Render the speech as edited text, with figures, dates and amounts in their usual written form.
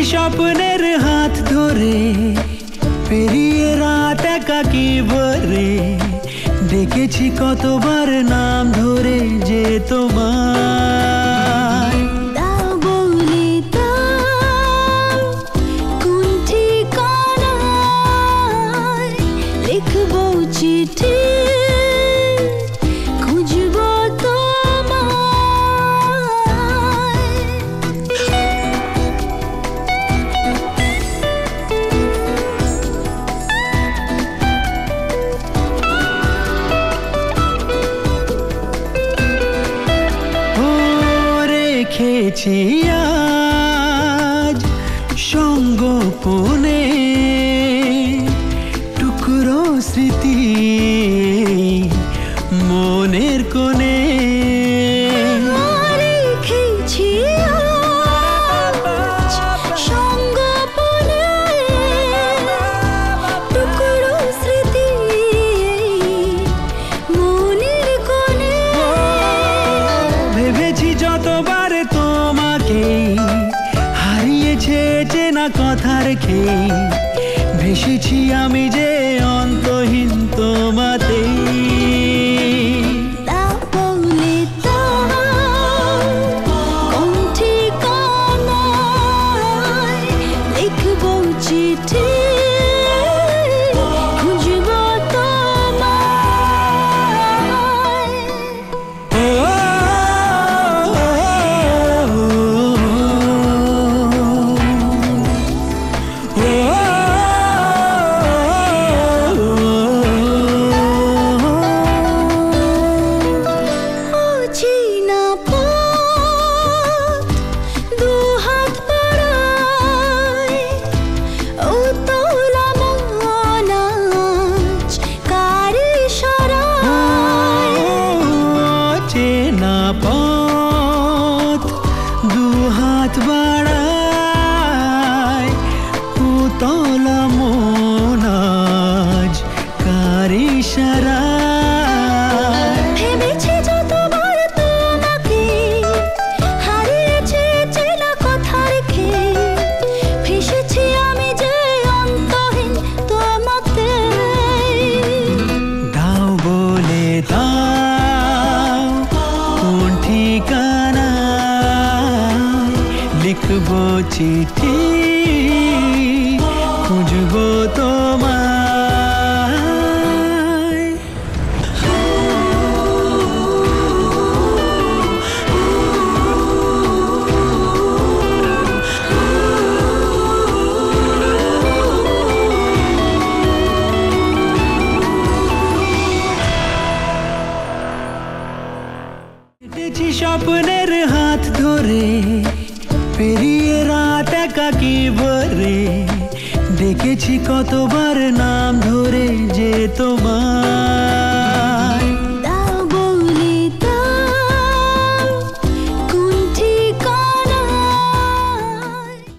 স্বপ্নের হাত ধরে পেরিয়ে রাত একাকী ভরে ডেকেছি কতবার নাম ধরে যে তোমার দাও বলে দাও কোন ঠিকানায় লিখবো চিঠি খুঁজবো রেখেছি আজ সঙ্গোপনে টুকরো স্মৃতি মনের কোণে রেখেছি আজ সঙ্গোপনে টুকরো স্মৃতি মনের কোণে ভেবেছি যতবার তোমাকে হারিয়েছে চেনা কথার খেয়ে ভেসেছি আমি যে অন্তহীন তোমাতে দাও বলে দাও কোন ঠিকানায় লিখবো চিঠি খুঁজবো চিনা পথ দু হাত বাড়ায় ও তোলা মন আজ কার ইশারায় চেনা পথ দু হাত বাড়ায় উতলা মন আজ কার ইশারায় ভেবেছি যতবার তোমাকে হারিয়েছে চেনা কথার খেয়ে ভেসেছি আমি যে অন্তহীন তোমাতে দাও বলে দাও কোন ঠিকানা লিখবো চিঠি খুঁজবো তোমায় হেঁটেছি স্বপ্নের হাত ধরে পেরিয়ে রাত একাকী ভরে ডেকেছি কতবার নাম ধরে যে তোমার